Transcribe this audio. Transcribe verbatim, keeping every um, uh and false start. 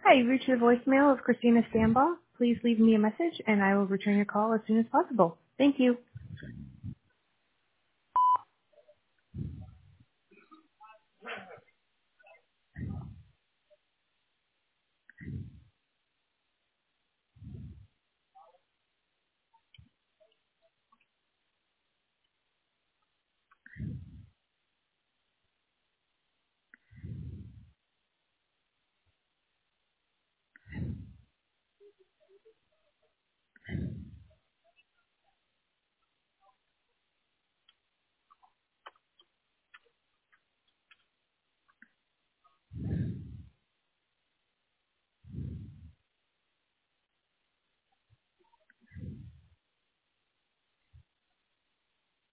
Hi, you've reached the voicemail of Christina Stambaugh. Please leave me a message and I will return your call as soon as possible. Thank you.